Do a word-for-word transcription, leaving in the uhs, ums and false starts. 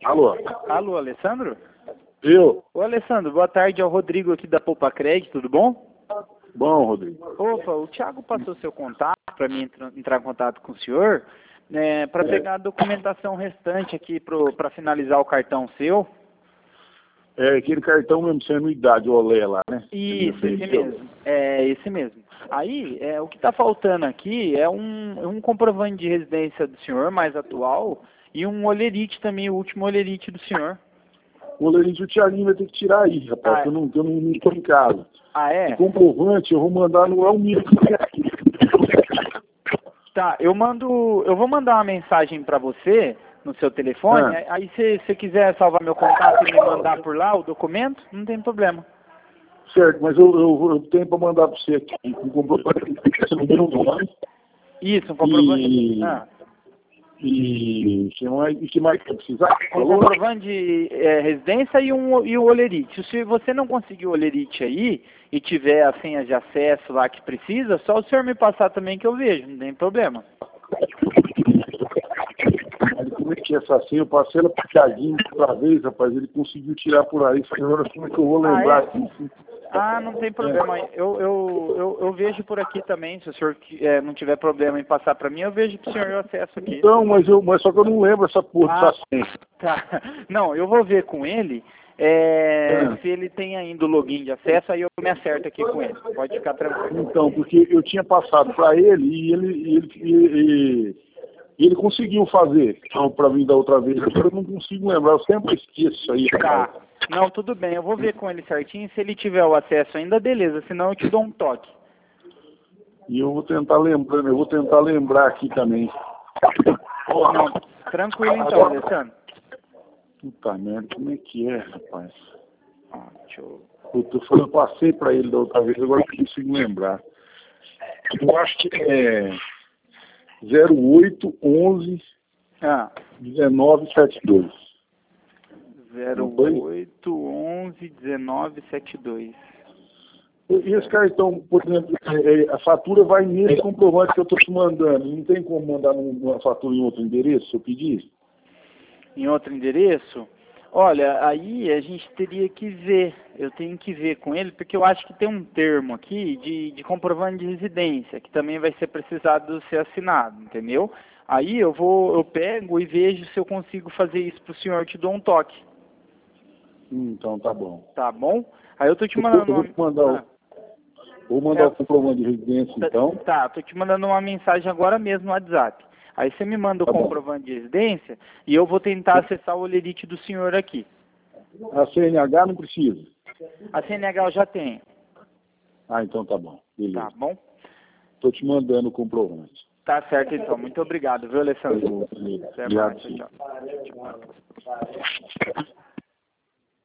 Alô? Alô, Alessandro? Eu? Ô, Alessandro, boa tarde, é o Rodrigo aqui da Poupa Crédito, tudo bom? Bom, Rodrigo. Opa, o Thiago passou seu contato para mim entrar, entrar em contato com o senhor, né, para pegar a documentação restante aqui para finalizar o cartão seu. É aquele cartão mesmo, sem anuidade, o Olé lá, né? Isso, esse mesmo. É, esse mesmo. Aí, é, o que está faltando aqui é um, um comprovante de residência do senhor, mais atual, e um olerite também, o último olerite do senhor. O olerite o Thiaguinho vai ter que tirar aí, rapaz, Ah, que eu não, que eu não estou em casa. Ah, é? O comprovante eu vou mandar no Elmiro. Tá, eu mando, eu vou mandar uma mensagem para você no seu telefone, Ah. aí se você quiser salvar meu contato e me mandar por lá o documento, não tem problema. Certo, mas eu, eu, eu tenho para mandar para você aqui um comprovante no meu nome. Isso, um comprovante. E, Ah, e, que mais, e que mais que eu precisar? um comprovante de é, residência e um e o olerite. Se você não conseguir o olerite aí e tiver a senha de acesso lá que precisa, só o senhor me passar também que eu vejo, não tem problema. Como é que é essa senha? Eu passei ela para o Thiaguinho outra vez, rapaz, ele conseguiu tirar por aí. Falei, agora como é que eu vou lembrar Ah, é? aqui? Ah, não tem problema. Eu, eu, eu, eu vejo por aqui também. Se o senhor é, não tiver problema em passar para mim, eu vejo para o senhor o acesso aqui. Então, mas, eu, mas só que eu não lembro essa porra Ah, dessa senha. tá. Não, eu vou ver com ele. É, É. se ele tem ainda o login de acesso, aí eu me acerto aqui com ele. Pode ficar tranquilo. Então, porque eu tinha passado para ele e ele, e ele, e, e, e ele conseguiu fazer então, para mim da outra vez. Agora eu não consigo lembrar, eu sempre esqueço isso aí. Tá. Cara. Não, tudo bem. Eu vou ver com ele certinho. Se ele tiver o acesso ainda, beleza. Senão eu te dou um toque. E eu vou tentar lembrar, eu vou tentar lembrar aqui também. Não, tranquilo então, Alessandro. Puta merda, como é que é, rapaz? Ó, deixa eu... Puta, eu, eu passei para ele da outra vez, agora eu não consigo lembrar. Eu acho que é zero oito onze Ah. dezenove setenta e dois. zero oito onze dezenove setenta e dois. E esse cartão, por exemplo, a fatura vai nesse comprovante que eu estou te mandando. Não tem como mandar uma fatura em outro endereço, se eu pedir? Em outro endereço? Olha, aí a gente teria que ver, eu tenho que ver com ele, porque eu acho que tem um termo aqui de, de comprovante de residência, que também vai ser precisado ser assinado, entendeu? Aí eu vou, eu pego e vejo se eu consigo fazer isso para o senhor, te dou um toque. Hum, então tá bom. Tá bom? Aí eu tô te mandando Eu vou, uma... mandar, o, ah, vou mandar é, o comprovante de residência, tá, então. tá, tô te mandando uma mensagem agora mesmo no WhatsApp. Aí você me manda o Tá bom. comprovante de residência e eu vou tentar acessar o olerite do senhor aqui. A C N H não precisa? A C N H eu já tenho. Ah, então tá bom. Beleza. Tá bom? Estou te mandando o comprovante. Tá certo então. Muito obrigado, viu, Alessandro? Beleza. Até Obrigado, mais. sim. Tchau, tchau. Tchau.